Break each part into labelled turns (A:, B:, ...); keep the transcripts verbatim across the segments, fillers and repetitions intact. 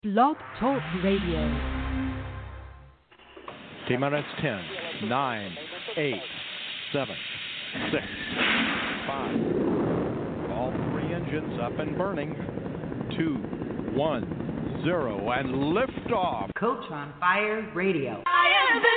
A: Blog Talk Radio.
B: T-minus ten, nine, eight, seven, six, five. All three engines up and burning. two, one, zero, and liftoff.
A: Coach on Fire Radio.
C: I am the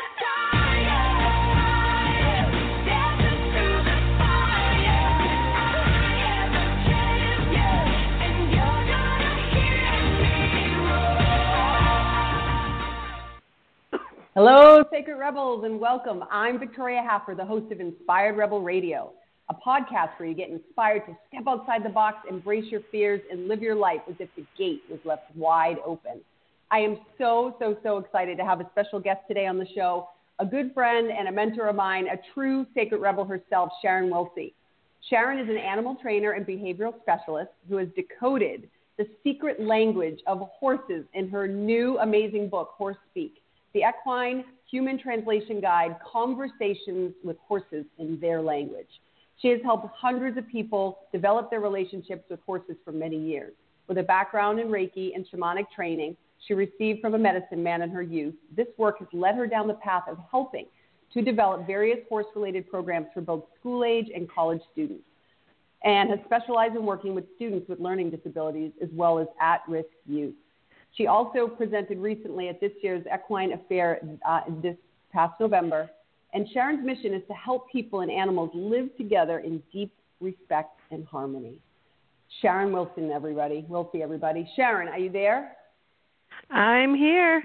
D: Hello, Sacred Rebels, and welcome. I'm Victoria Haffer, the host of Inspired Rebel Radio, a podcast where you get inspired to step outside the box, embrace your fears, and live your life as if the gate was left wide open. I am so, so, so excited to have a special guest today on the show, a good friend and a mentor of mine, a true Sacred Rebel herself, Sharon Wilsey. Sharon is an animal trainer and behavioral specialist who has decoded the secret language of horses in her new amazing book, Horse Speak, the Equine Human Translation Guide, Conversations with Horses in Their Language. She has helped hundreds of people develop their relationships with horses for many years. With a background in Reiki and shamanic training she received from a medicine man in her youth, this work has led her down the path of helping to develop various horse-related programs for both school-age and college students, and has specialized in working with students with learning disabilities as well as at-risk youth. She also presented recently at this year's Equine Affair uh, this past November, and Sharon's mission is to help people and animals live together in deep respect and harmony. Sharon Wilson, everybody. Wilsey, everybody. Sharon, are you there?
E: I'm here.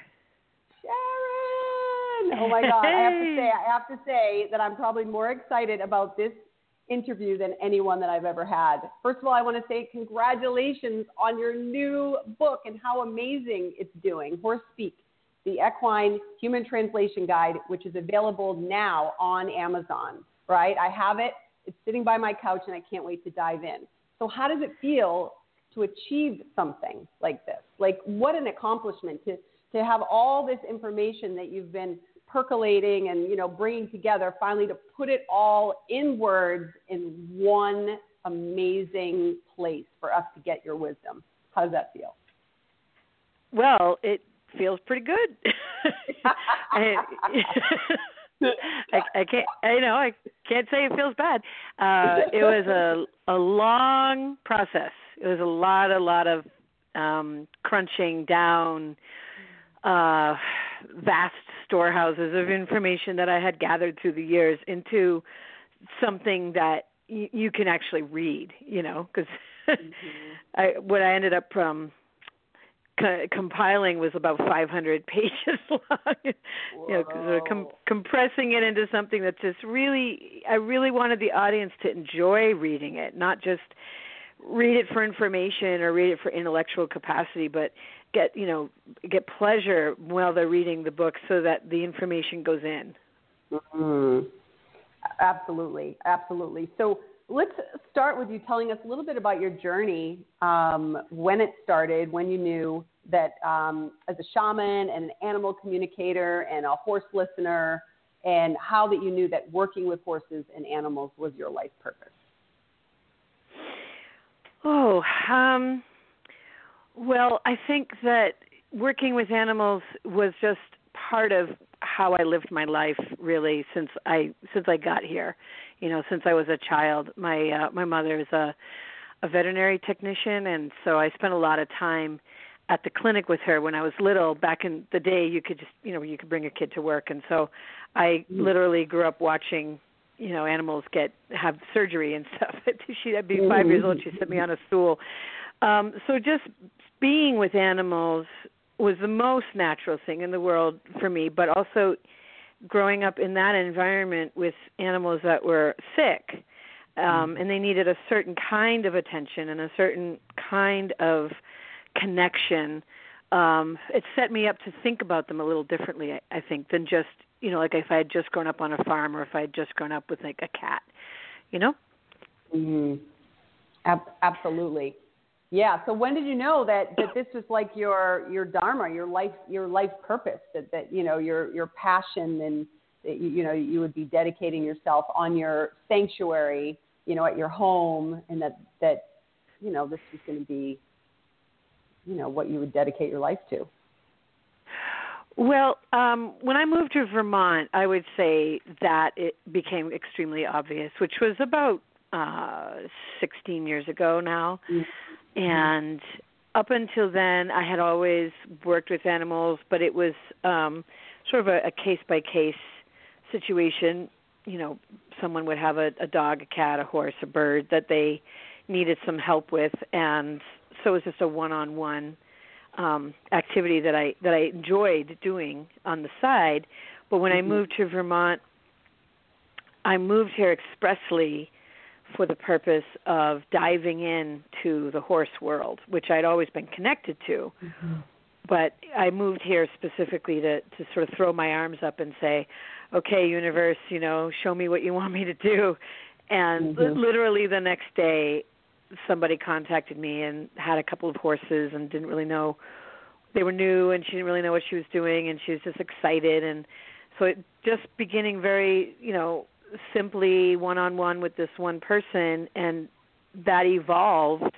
D: Sharon! Oh, my God. I have to say, I have to say that I'm probably more excited about this interview than anyone that I've ever had. First of all, I want to say congratulations on your new book and how amazing it's doing. Horse Speak, the Equine Human Translation Guide, which is available now on Amazon, right? I have it. It's sitting by my couch, and I can't wait to dive in. So how does it feel to achieve something like this? Like, what an accomplishment to, to have all this information that you've been percolating and, you know, bringing together, finally to put it all in words in one amazing place for us to get your wisdom. How does that feel?
E: Well, it feels pretty good. I, I, I can't, I know, I can't say it feels bad. Uh, it was a, a long process. It was a lot, a lot of um, crunching down, uh, vast storehouses of information that I had gathered through the years into something that y- you can actually read, you know, because mm-hmm. I, what I ended up um, co- compiling was about five hundred pages long, you know, cause com- compressing it into something that just really, I really wanted the audience to enjoy reading it, not just read it for information or read it for intellectual capacity, but get, you know, get pleasure while they're reading the book so that the information goes in.
D: Mm-hmm. Absolutely. Absolutely. So let's start with you telling us a little bit about your journey, um, when it started, when you knew that um, as a shaman and an animal communicator and a horse listener, and how that you knew that working with horses and animals was your life purpose.
E: Oh, um, well, I think that working with animals was just part of how I lived my life, really, since I since I got here. You know, since I was a child. My uh, my mother is a, a veterinary technician, and so I spent a lot of time at the clinic with her when I was little. Back in the day, you could just, you know, you could bring a kid to work, and so I mm. literally grew up watching, you know, animals get have surgery and stuff. She'd be five years old. She set me on a stool. Um, so just being with animals was the most natural thing in the world for me, but also growing up in that environment with animals that were sick, um, and they needed a certain kind of attention and a certain kind of connection. Um, it set me up to think about them a little differently, I, I think, than just, you know, like if I had just grown up on a farm or if I had just grown up with like a cat, you know?
D: Mm-hmm. Ab- absolutely. Yeah. So when did you know that, that this was like your, your dharma, your life, your life purpose, that, that, you know, your, your passion, and that you, you know, you would be dedicating yourself on your sanctuary, you know, at your home, and that, that, you know, this was going to be you know, what you would dedicate your life to?
E: Well, um, when I moved to Vermont, I would say that it became extremely obvious, which was about uh, sixteen years ago now. Mm-hmm. And up until then, I had always worked with animals, but it was um, sort of a, a case-by-case situation. You know, someone would have a, a dog, a cat, a horse, a bird that they needed some help with, and so it was just a one-on-one um, activity that I that I enjoyed doing on the side. But when mm-hmm. I moved to Vermont, I moved here expressly for the purpose of diving into the horse world, which I'd always been connected to. Mm-hmm. But I moved here specifically to, to sort of throw my arms up and say, okay, universe, you know, show me what you want me to do. And mm-hmm. li- literally the next day, somebody contacted me and had a couple of horses and didn't really know. They were new, and she didn't really know what she was doing, and she was just excited. And so it just beginning very, you know, simply one-on-one with this one person, and that evolved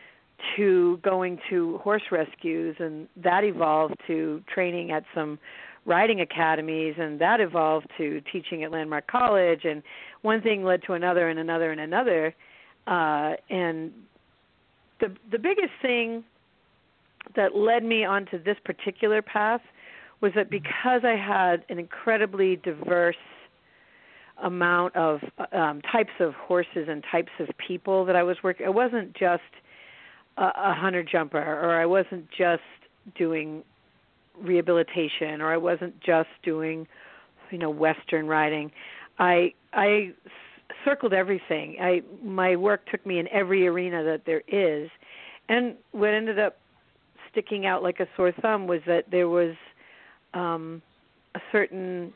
E: to going to horse rescues, and that evolved to training at some riding academies, and that evolved to teaching at Landmark College, and one thing led to another and another and another. Uh, and the the biggest thing that led me onto this particular path was that because I had an incredibly diverse amount of um, types of horses and types of people that I was working, it wasn't just a, a hunter jumper, or I wasn't just doing rehabilitation, or I wasn't just doing, you know, Western riding. I I circled everything. I my work took me in every arena that there is, and what ended up sticking out like a sore thumb was that there was um, a certain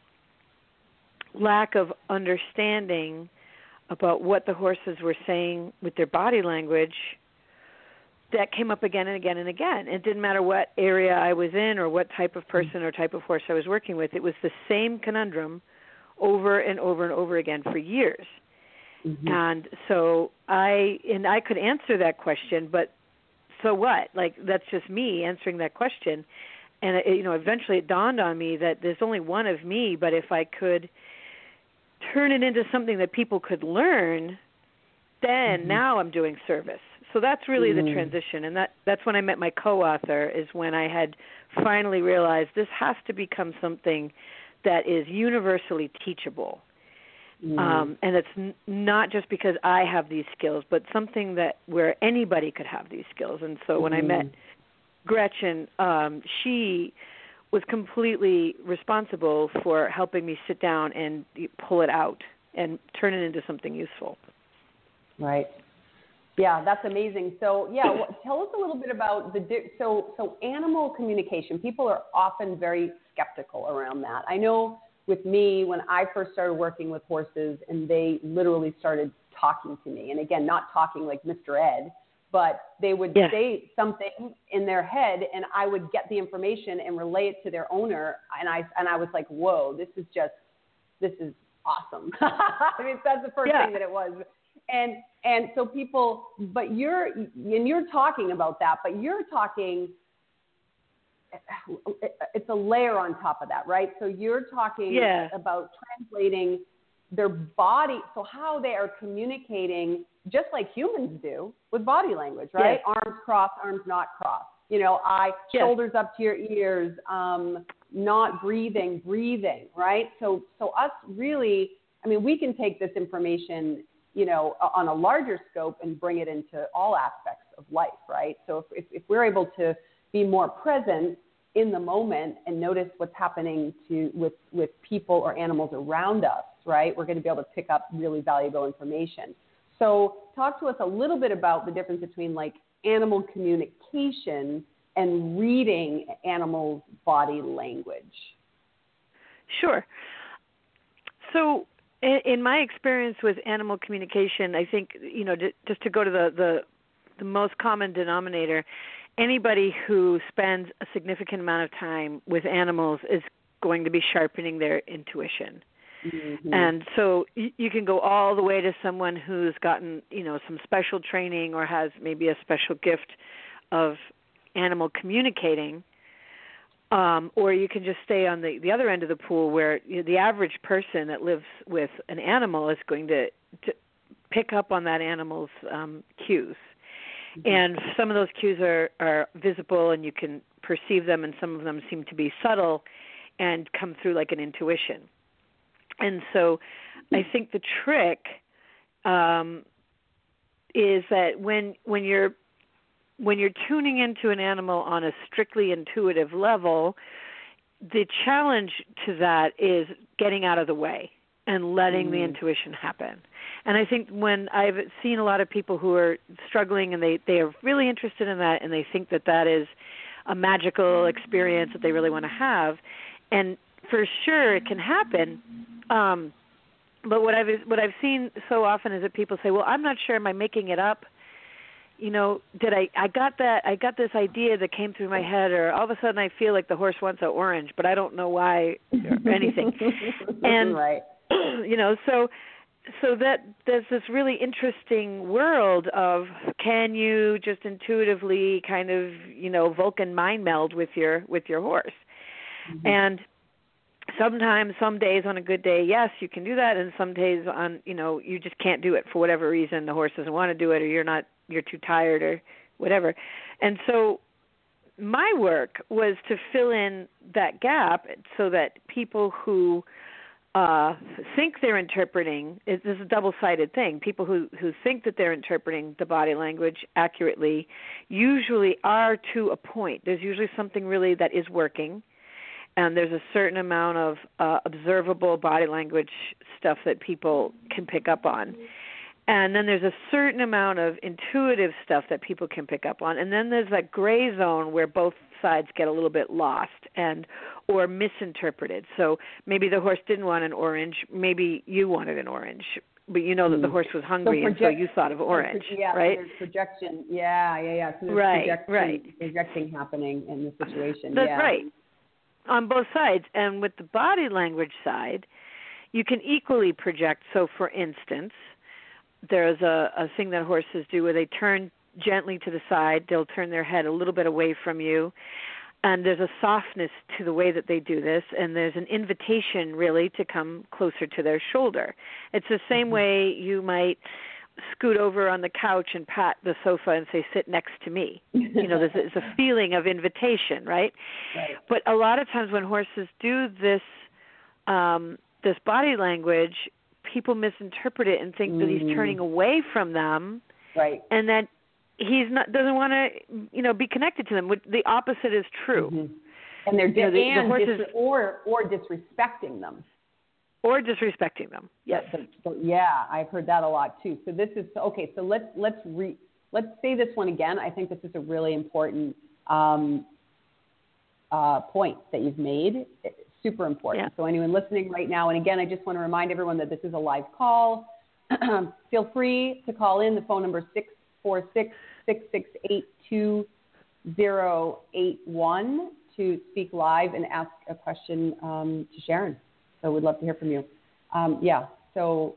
E: lack of understanding about what the horses were saying with their body language that came up again and again and again. It didn't matter what area I was in or what type of person or type of horse I was working with. It was the same conundrum over and over and over again for years. Mm-hmm. And so I and I could answer that question, but so what? Like, that's just me answering that question. And it, you know, eventually it dawned on me that there's only one of me, but if I could turn it into something that people could learn, then mm-hmm. now I'm doing service. So that's really mm-hmm. the transition, and that, that's when I met my co-author, is when I had finally realized this has to become something that is universally teachable. Mm-hmm. Um, and it's n- not just because I have these skills, but something that where anybody could have these skills. And so mm-hmm. when I met Gretchen, um, she was completely responsible for helping me sit down and pull it out and turn it into something useful.
D: Right. Yeah, that's amazing. So, yeah, well, tell us a little bit about the di- so so animal communication. People are often very skeptical around that. I know with me, when I first started working with horses, and they literally started talking to me, and again, not talking like Mister Ed, but they would yeah. say something in their head, and I would get the information and relay it to their owner, and I and I was like, whoa, this is just this is awesome. I mean, that's the first yeah. thing that it was. And and so people, but you're and you're talking about that, but you're talking, it's a layer on top of that, right? So you're talking
E: yeah.
D: about translating their body, so how they are communicating, just like humans do, with body language, right?
E: Yeah.
D: Arms crossed, arms not crossed. You know, eye, yeah. shoulders up to your ears, um, not breathing, breathing, right? So so us really, I mean, we can take this information, you know, on a larger scope and bring it into all aspects of life, right? So if, if, if we're able to be more present in the moment and notice what's happening to with, with people or animals around us, right, we're going to be able to pick up really valuable information. So talk to us a little bit about the difference between like animal communication and reading animals' body language.
E: Sure. So in my experience with animal communication, I think, you know, just to go to the, the, the most common denominator, anybody who spends a significant amount of time with animals is going to be sharpening their intuition. Mm-hmm. And so you, you can go all the way to someone who's gotten, you know, some special training or has maybe a special gift of animal communicating, um, or you can just stay on the, the other end of the pool where you know, the average person that lives with an animal is going to, to pick up on that animal's um, cues. Mm-hmm. And some of those cues are, are visible and you can perceive them, and some of them seem to be subtle and come through like an intuition. And so I think the trick um, is that when when you're when you're tuning into an animal on a strictly intuitive level, the challenge to that is getting out of the way and letting mm. the intuition happen. And I think when I've seen a lot of people who are struggling and they, they are really interested in that and they think that that is a magical experience that they really want to have, and for sure it can happen, um, but what I've what I've seen so often is that people say, well, I'm not sure, am I making it up? You know, did I, I got that, I got this idea that came through my head, or all of a sudden I feel like the horse wants an orange, but I don't know why or anything. And,
D: right.
E: you know, so so that there's this really interesting world of, can you just intuitively kind of, you know, Vulcan mind meld with your with your horse? Mm-hmm. And sometimes, some days on a good day, yes, you can do that, and some days on, you know, you just can't do it for whatever reason. The horse doesn't want to do it, or you're not, you're too tired, or whatever. And so my work was to fill in that gap so that people who uh, think they're interpreting, this is a double-sided thing, people who, who think that they're interpreting the body language accurately usually are to a point. There's usually something really that is working, and there's a certain amount of uh, observable body language stuff that people can pick up on. And then there's a certain amount of intuitive stuff that people can pick up on. And then there's that gray zone where both sides get a little bit lost and or misinterpreted. So maybe the horse didn't want an orange. Maybe you wanted an orange, but you know that the horse was hungry, so project, and so you thought of orange,
D: yeah,
E: right?
D: There's projection. Yeah, yeah, yeah. So there's
E: right,
D: projection,
E: right.
D: projecting happening in the situation.
E: That's
D: yeah.
E: right. On both sides. And with the body language side, you can equally project. So, for instance, there's a, a thing that horses do where they turn gently to the side. They'll turn their head a little bit away from you. And there's a softness to the way that they do this. And there's an invitation, really, to come closer to their shoulder. It's the same mm-hmm. way you might scoot over on the couch and pat the sofa and say, sit next to me. You know, there's, there's a feeling of invitation, right?
D: right?
E: But a lot of times when horses do this um, this body language, people misinterpret it and think mm. that he's turning away from them,
D: right?
E: And that he's not doesn't want to, you know, be connected to them. The opposite is true.
D: Mm-hmm. And they're
E: you know, the,
D: and
E: the horses,
D: dis- or or disrespecting them.
E: Or disrespecting them. Yes.
D: So, so, yeah, I've heard that a lot too. So this is okay. So let's let's re let's say this one again. I think this is a really important um, uh, point that you've made. It's super important.
E: Yeah.
D: So anyone listening right now, and again, I just want to remind everyone that this is a live call. Feel free to call in. The phone number is six four six, six six eight, two zero eight one to speak live and ask a question um, to Sharon. So we'd love to hear from you. Um, yeah. So,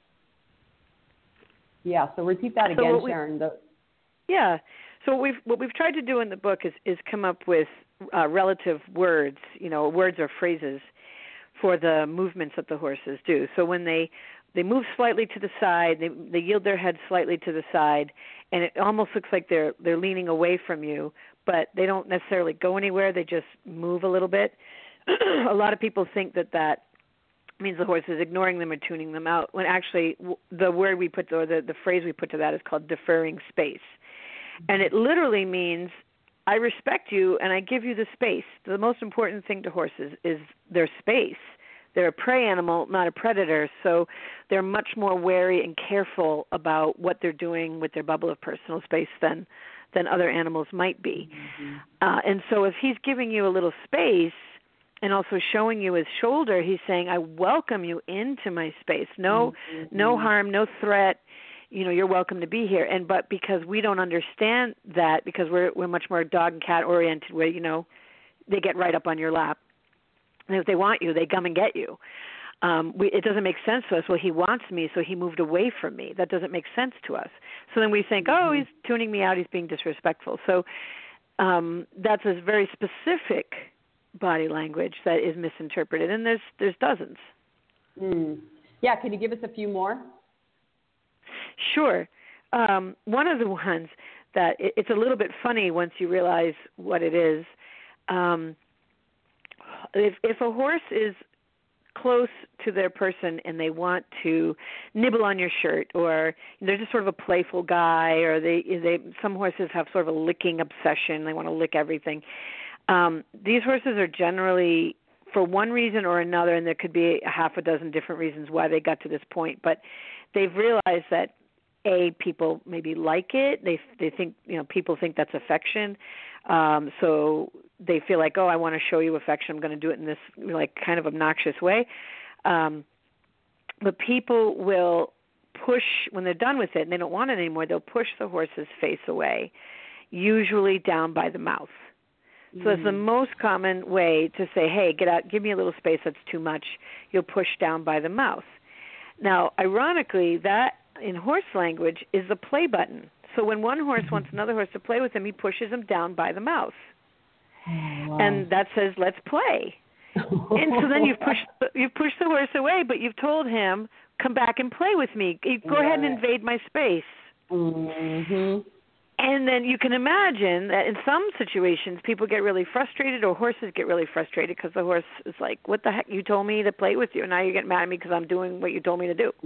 D: yeah. So repeat that again,
E: so we,
D: Sharon. The,
E: yeah. So what we've what we've tried to do in the book is is come up with uh, relative words, you know, words or phrases for the movements that the horses do. So when they they move slightly to the side, they they yield their head slightly to the side, and it almost looks like they're they're leaning away from you, but they don't necessarily go anywhere. They just move a little bit. A lot of people think that that means the horse is ignoring them or tuning them out, when actually the word we put, or the, the phrase we put to that is called deferring space. And it literally means, I respect you and I give you the space. The most important thing to horses is their space. They're a prey animal, not a predator, so they're much more wary and careful about what they're doing with their bubble of personal space than, than other animals might be. Mm-hmm. Uh, and so if he's giving you a little space, and also showing you his shoulder, he's saying, I welcome you into my space. No mm-hmm. no harm, no threat. You know, you're welcome to be here. And but because we don't understand that, because we're we're much more dog and cat oriented, where, you know, they get right up on your lap. And if they want you, they come and get you. Um, we, it doesn't make sense to us. Well, he wants me, so he moved away from me. That doesn't make sense to us. So then we think, oh, he's tuning me out, he's being disrespectful. So um, that's a very specific body language that is misinterpreted, and there's there's dozens.
D: Mm. Yeah, can you give us a few more?
E: Sure. Um, one of the ones that it, it's a little bit funny once you realize what it is. Um, if if a horse is close to their person and they want to nibble on your shirt, or they're just sort of a playful guy, or they they some horses have sort of a licking obsession, they want to lick everything. Um, these horses are generally, for one reason or another, and there could be a half a dozen different reasons why they got to this point, but they've realized that A, people maybe like it. They they think, you know, people think that's affection. Um, so they feel like, oh, I want to show you affection. I'm going to do it in this like kind of obnoxious way. Um, but people will push, when they're done with it and they don't want it anymore, they'll push the horse's face away, usually down by the mouth. So that's the most common way to say, hey, get out, give me a little space, that's too much. You'll push down by the mouth. Now, ironically, that in horse language is the play button. So when one horse wants another horse to play with him, he pushes him down by the mouth. Oh, wow. And that says, let's play. And so then you've pushed, you've pushed the horse away, but you've told him, come back and play with me. Go right. ahead and invade my space.
D: Mm-hmm.
E: And then you can imagine that in some situations people get really frustrated, or horses get really frustrated because the horse is like, what the heck, you told me to play with you, and now you're getting mad at me because I'm doing what you told me to do.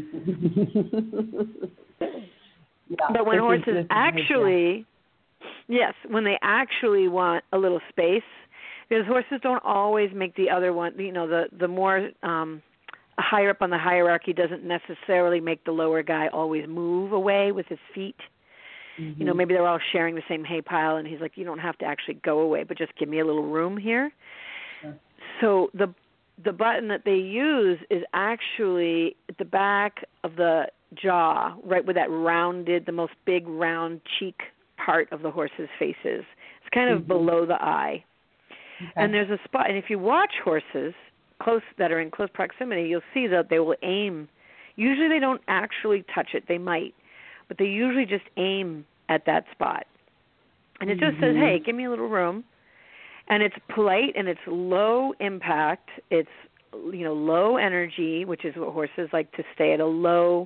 D: Yeah,
E: but when horses actually, yes, when they actually want a little space, because horses don't always make the other one, you know, the, the more um, higher up on the hierarchy doesn't necessarily make the lower guy always move away with his feet. Mm-hmm. You know, maybe they're all sharing the same hay pile, and he's like, you don't have to actually go away, but just give me a little room here. Sure. So the the button that they use is actually at the back of the jaw, right where that rounded, the most big round cheek part of the horse's face is. It's kind of mm-hmm. below the eye. Okay. And there's a spot, and if you watch horses close that are in close proximity, you'll see that they will aim. Usually they don't actually touch it. They might. But they usually just aim at that spot. And it just mm-hmm. says, hey, give me a little room. And it's polite and it's low impact. It's, you know, low energy, which is what horses like to stay at a low,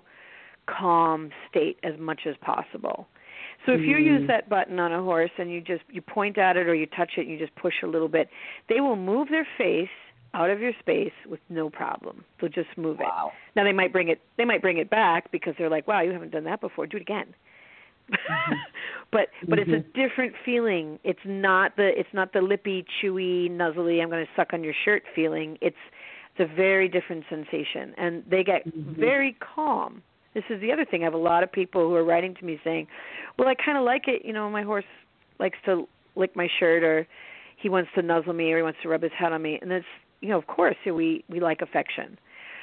E: calm state as much as possible. So if mm-hmm. you use that button on a horse and you just you point at it or you touch it and you just push a little bit, they will move their face out of your space with no problem. They'll just move
D: wow.
E: it. Now they might bring it. They might bring it back because they're like, "Wow, you haven't done that before. Do it again." Mm-hmm. but but mm-hmm. it's a different feeling. It's not the it's not the lippy, chewy, nuzzly, I'm going to suck on your shirt feeling. It's it's a very different sensation, and they get mm-hmm. very calm. This is the other thing. I have a lot of people who are writing to me saying, "Well, I kind of like it. You know, my horse likes to lick my shirt, or he wants to nuzzle me, or he wants to rub his head on me," and it's you know, of course, we, we like affection.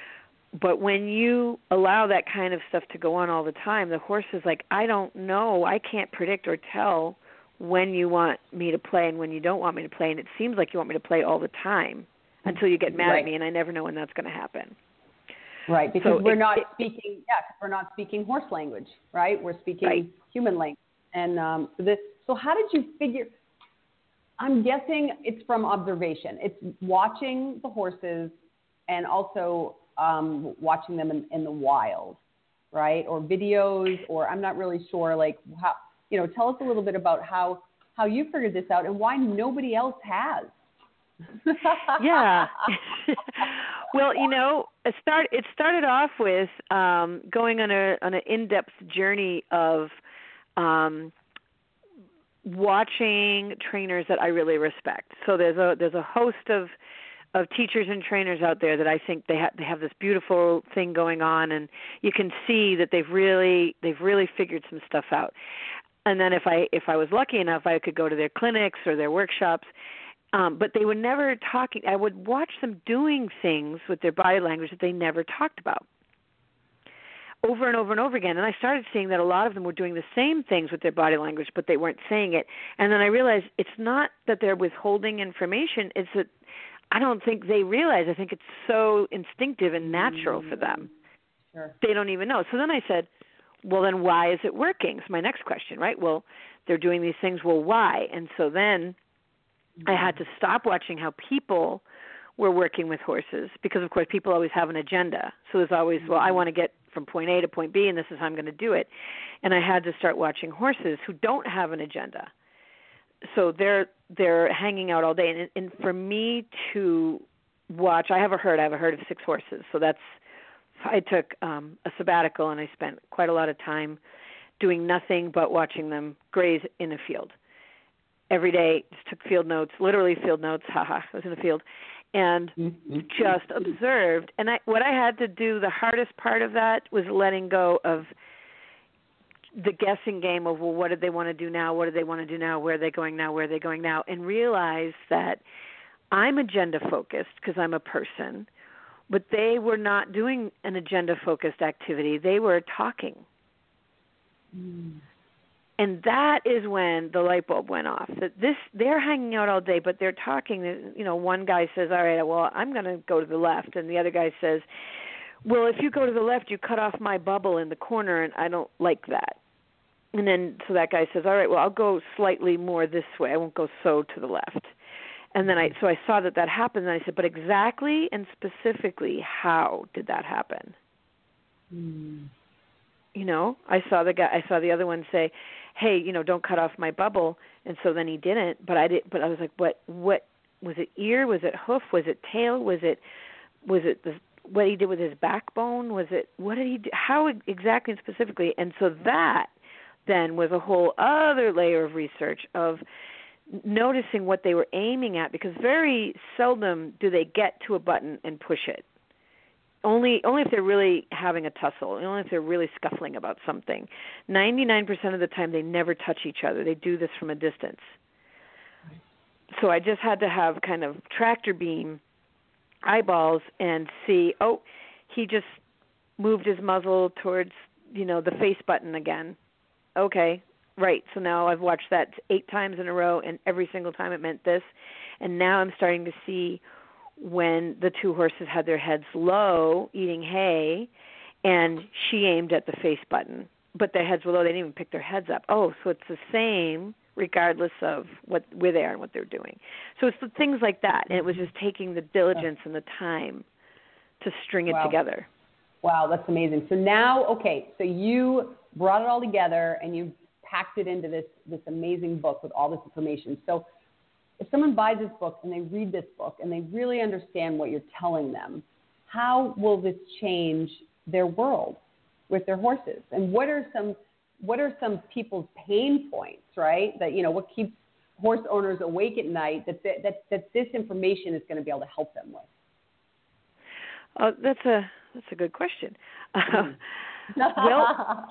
E: But when you allow that kind of stuff to go on all the time, the horse is like, I don't know. I can't predict or tell when you want me to play and when you don't want me to play. And it seems like you want me to play all the time until you get mad right. at me, and I never know when that's going to happen.
D: Right, because
E: so
D: we're
E: it,
D: not
E: it,
D: speaking, yeah, we're not speaking horse language, right? We're speaking
E: right.
D: human language. And um, so this, so how did you figure? I'm guessing it's from observation. It's watching the horses and also um, watching them in, in the wild, right? Or videos, or I'm not really sure, like, how, you know, tell us a little bit about how, how you figured this out and why nobody else has.
E: Yeah. Well, you know, it, start, it started off with um, going on, a, on an in-depth journey of um, watching trainers that I really respect. So there's a there's a host of of teachers and trainers out there that I think they have they have this beautiful thing going on, and you can see that they've really they've really figured some stuff out. And then if I if I was lucky enough, I could go to their clinics or their workshops. Um, but they were never talking. I would watch them doing things with their body language that they never talked about, over and over and over again. And I started seeing that a lot of them were doing the same things with their body language, but they weren't saying it. And then I realized it's not that they're withholding information. It's that I don't think they realize. I think it's so instinctive and natural for them.
D: Sure.
E: They don't even know. So then I said, well, then why is it working? So my next question, right? Well, they're doing these things. Well, why? And so then mm-hmm. I had to stop watching how people were working with horses because, of course, people always have an agenda. So there's always, mm-hmm. well, I want to get from point A to point B, and this is how I'm going to do it. And I had to start watching horses who don't have an agenda. So they're they're hanging out all day. And, and for me to watch, I have a herd. I have a herd of six horses. So that's, I took um, a sabbatical, and I spent quite a lot of time doing nothing but watching them graze in a field. Every day, just took field notes, literally field notes, haha, I was in a field, and just observed. And I, what I had to do, the hardest part of that was letting go of the guessing game of, well, what did they want to do now? What do they want to do now? Where are they going now? Where are they going now? And realize that I'm agenda-focused because I'm a person, but they were not doing an agenda-focused activity. They were talking. Mm. And that is when the light bulb went off. That this, they're hanging out all day, but they're talking. You know, one guy says, all right, well, I'm going to go to the left. And the other guy says, well, if you go to the left, you cut off my bubble in the corner, and I don't like that. And then so that guy says, all right, well, I'll go slightly more this way. I won't go so to the left. And then I, so I saw that that happened, and I said, but exactly and specifically how did that happen? Mm. You know, I saw the guy, I saw the other one say, hey, you know, don't cut off my bubble. And so then he didn't, but I did, but I was like, what, what, was it ear? Was it hoof? Was it tail? Was it, was it the, what he did with his backbone? Was it, what did he do? How exactly and specifically? And so that then was a whole other layer of research of noticing what they were aiming at, because very seldom do they get to a button and push it. Only only if they're really having a tussle, only if they're really scuffling about something. ninety-nine percent of the time they never touch each other. They do this from a distance. So I just had to have kind of tractor beam eyeballs and see, oh, he just moved his muzzle towards, you know, the face button again. Okay, right. So now I've watched that eight times in a row, and every single time it meant this. And now I'm starting to see when the two horses had their heads low eating hay, and she aimed at the face button, but their heads were low. They didn't even pick their heads up. Oh, so it's the same regardless of what where they are and what they're doing. So it's the things like that, and it was just taking the diligence and the time to string
D: wow.
E: it together.
D: Wow, that's amazing. So now, okay, so you brought it all together, and you packed it into this this amazing book with all this information. So if someone buys this book and they read this book and they really understand what you're telling them, how will this change their world with their horses? And what are some what are some people's pain points, right? That, you know, what keeps horse owners awake at night that that that, that this information is going to be able to help them with?
E: Oh, that's a that's a good question. Uh, well,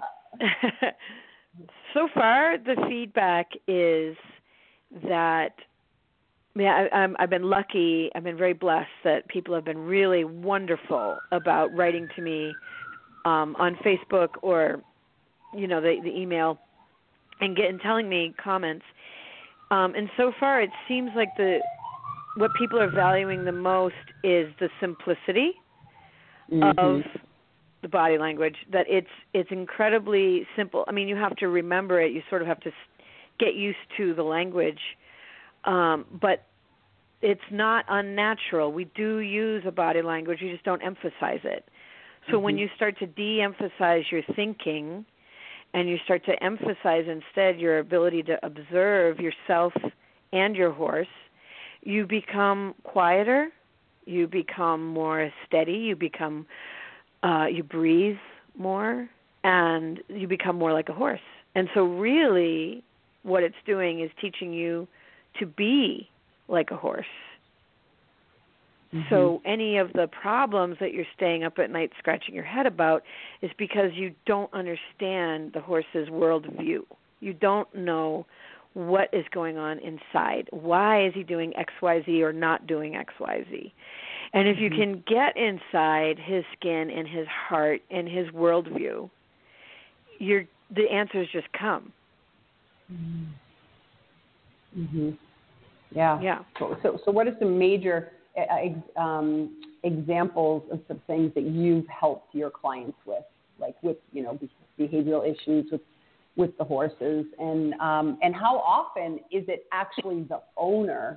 E: so far the feedback is that, yeah, I, I'm, I've been lucky. I've been very blessed that people have been really wonderful about writing to me um, on Facebook or, you know, the, the email and getting telling me comments. Um, and so far, it seems like the what people are valuing the most is the simplicity mm-hmm. of the body language. That it's it's incredibly simple. I mean, you have to remember it. You sort of have to get used to the language. Um, but it's not unnatural. We do use a body language. You just don't emphasize it. So mm-hmm. when you start to de-emphasize your thinking and you start to emphasize instead your ability to observe yourself and your horse, you become quieter, you become more steady, you become, uh, you breathe more, and you become more like a horse. And so really what it's doing is teaching you to be like a horse. Mm-hmm. So any of the problems that you're staying up at night scratching your head about is because you don't understand the horse's worldview. You don't know what is going on inside. Why is he doing X, Y, Z or not doing X, Y, Z? And if you mm-hmm. can get inside his skin and his heart and his worldview, you're, the answers just come.
D: Mm-hmm. Mm-hmm. Yeah.
E: Yeah.
D: So, so, so what are some major uh, um, examples of some things that you've helped your clients with, like with, you know, behavioral issues, with with the horses, and um, and how often is it actually the owner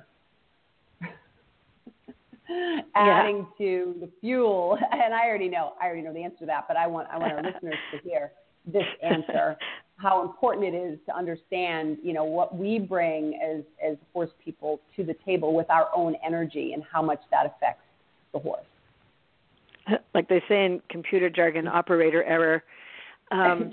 D: adding yeah. to the fuel? And I already know, I already know the answer to that, but I want I want our listeners to hear this answer. How important it is to understand, you know, what we bring as as horse people to the table with our own energy, and how much that affects the horse.
E: Like they say in computer jargon, operator error. Um,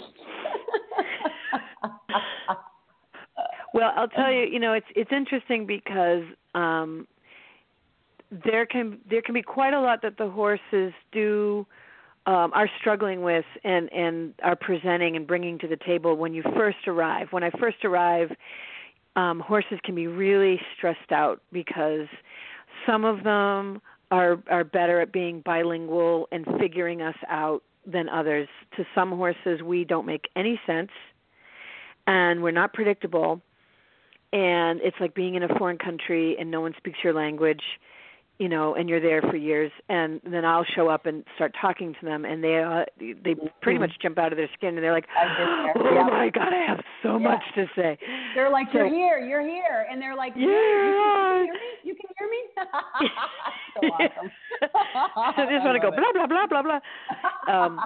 E: well, I'll tell you, you know, it's it's interesting because um, there can there can be quite a lot that the horses do um, are struggling with and, and are presenting and bringing to the table when you first arrive. When I first arrive, um, horses can be really stressed out because some of them are are better at being bilingual and figuring us out than others. To some horses, we don't make any sense, and we're not predictable, and it's like being in a foreign country and no one speaks your language, you know, and you're there for years, and then I'll show up and start talking to them, and they uh, they pretty much jump out of their skin, and they're like, oh yep. my God, I have so yeah. much to say.
D: They're like,
E: so,
D: you're here, you're here, and they're like,
E: yeah.
D: you, can, you can hear me? You can hear me? So awesome.
E: So they just want to go blah, blah, blah, blah, blah. Um,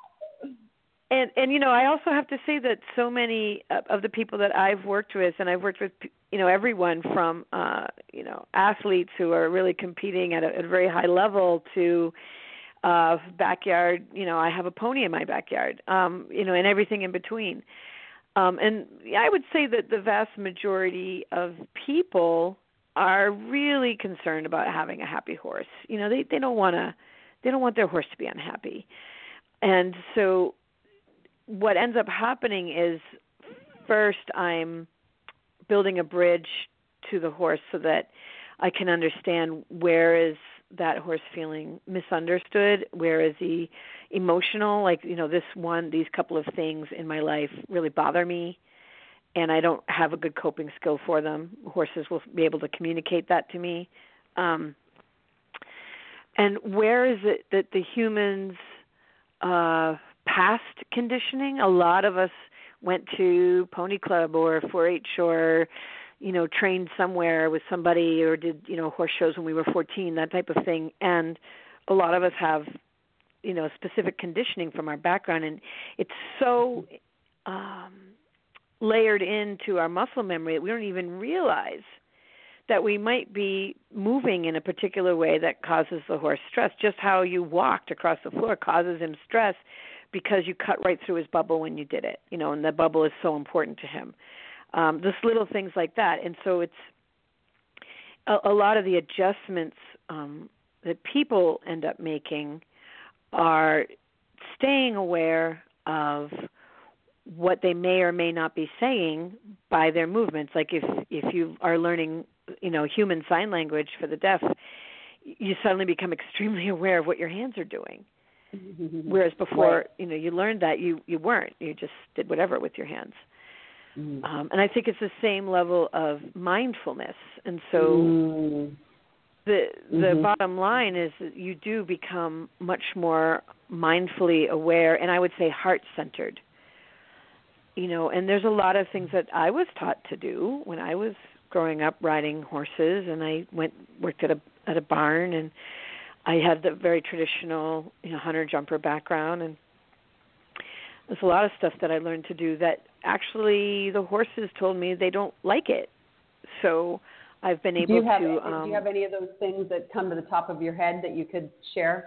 E: and, and, you know, I also have to say that so many of the people that I've worked with, and I've worked with, you know, everyone from, uh, you know, athletes who are really competing at a, at a very high level to uh, backyard, you know, I have a pony in my backyard, um, you know, and everything in between. Um, and I would say that the vast majority of people are really concerned about having a happy horse. You know, they, they don't want to, they don't want their horse to be unhappy. And so what ends up happening is first I'm building a bridge to the horse so that I can understand where is that horse feeling misunderstood, where is he emotional, like, you know, this one, these couple of things in my life really bother me, and I don't have a good coping skill for them. Horses will be able to communicate that to me. Um, and where is it that the humans' uh, past conditioning, a lot of us went to pony club or four H or, you know, trained somewhere with somebody or did, you know, horse shows when we were fourteen, that type of thing. And a lot of us have, you know, specific conditioning from our background. And it's so um, layered into our muscle memory that we don't even realize that we might be moving in a particular way that causes the horse stress. Just how you walked across the floor causes him stress because you cut right through his bubble when you did it, you know, and the bubble is so important to him. Um, just little things like that. And so it's a, a lot of the adjustments um, that people end up making are staying aware of what they may or may not be saying by their movements. Like if, if you are learning, you know, human sign language for the deaf, you suddenly become extremely aware of what your hands are doing. Whereas before, right. you know, you learned that you, you weren't. You just did whatever with your hands. Mm. Um, and I think it's the same level of mindfulness. And so mm. the the mm-hmm. bottom line is that you do become much more mindfully aware, and I would say heart-centered. You know, and there's a lot of things that I was taught to do when I was growing up riding horses, and I went worked at a at a barn, and I had the very traditional, you know, hunter-jumper background, and there's a lot of stuff that I learned to do that actually the horses told me they don't like it. So I've been able
D: do you have,
E: to...
D: Um, do you have any of those things that come to the top of your head that you could share?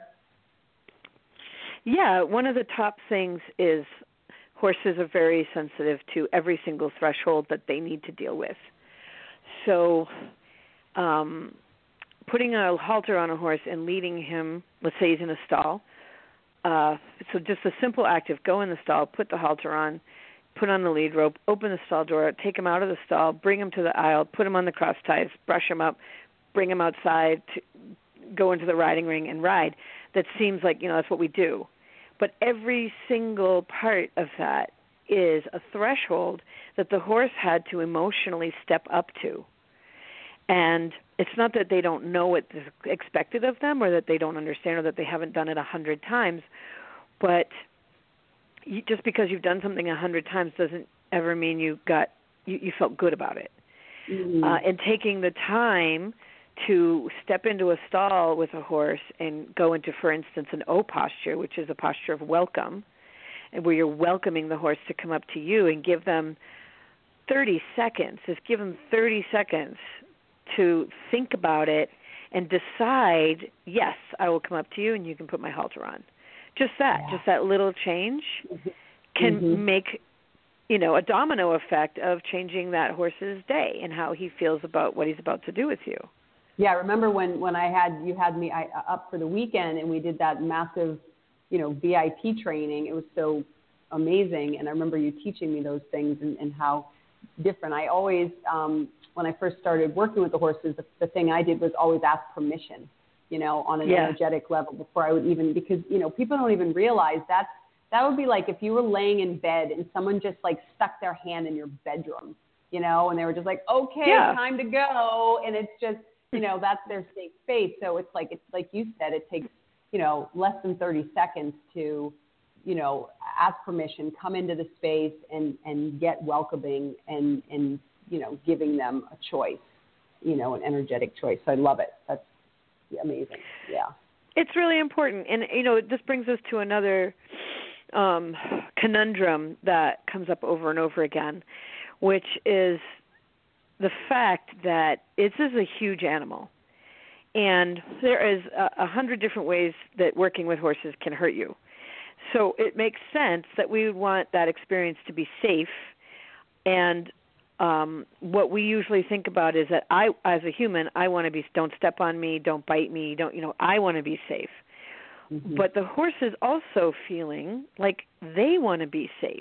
E: Yeah, one of the top things is horses are very sensitive to every single threshold that they need to deal with. So... Um, putting a halter on a horse and leading him, let's say he's in a stall. Uh, so just a simple act of go in the stall, put the halter on, put on the lead rope, open the stall door, take him out of the stall, bring him to the aisle, put him on the cross ties, brush him up, bring him outside, to go into the riding ring and ride. That seems like, you know, that's what we do. But every single part of that is a threshold that the horse had to emotionally step up to. And it's not that they don't know what's expected of them or that they don't understand or that they haven't done it a hundred times, but you, just because you've done something a hundred times doesn't ever mean you got you, you felt good about it. Mm-hmm. Uh, and taking the time to step into a stall with a horse and go into, for instance, an O posture, which is a posture of welcome, and where you're welcoming the horse to come up to you, and give them thirty seconds. Just give them thirty seconds to think about it and decide, yes, I will come up to you and you can put my halter on. Just that, yeah. just that little change can mm-hmm. make, you know, a domino effect of changing that horse's day and how he feels about what he's about to do with you.
D: Yeah, I remember when, when I had, you had me I, up for the weekend and we did that massive, you know, V I P training. It was so amazing. And I remember you teaching me those things and, and how different. I always, um, when I first started working with the horses, the, the thing I did was always ask permission, you know, on an
E: yeah.
D: energetic level before I would even, because, you know, people don't even realize that's, that would be like if you were laying in bed and someone just like stuck their hand in your bedroom, you know, and they were just like, okay,
E: yeah.
D: time to go. And it's just, you know, that's their safe space. So it's like, it's like you said, it takes, you know, less than thirty seconds to, you know, ask permission, come into the space and, and get welcoming and, and, you know, giving them a choice, you know, an energetic choice. So I love it. That's amazing. Yeah.
E: It's really important. And, you know, this brings us to another um, conundrum that comes up over and over again, which is the fact that this is a huge animal. And there is a, a hundred different ways that working with horses can hurt you. So it makes sense that we would want that experience to be safe. And um, what we usually think about is that I, as a human, I want to be, don't step on me, don't bite me, don't, you know, I want to be safe. Mm-hmm. But the horse is also feeling like they want to be safe.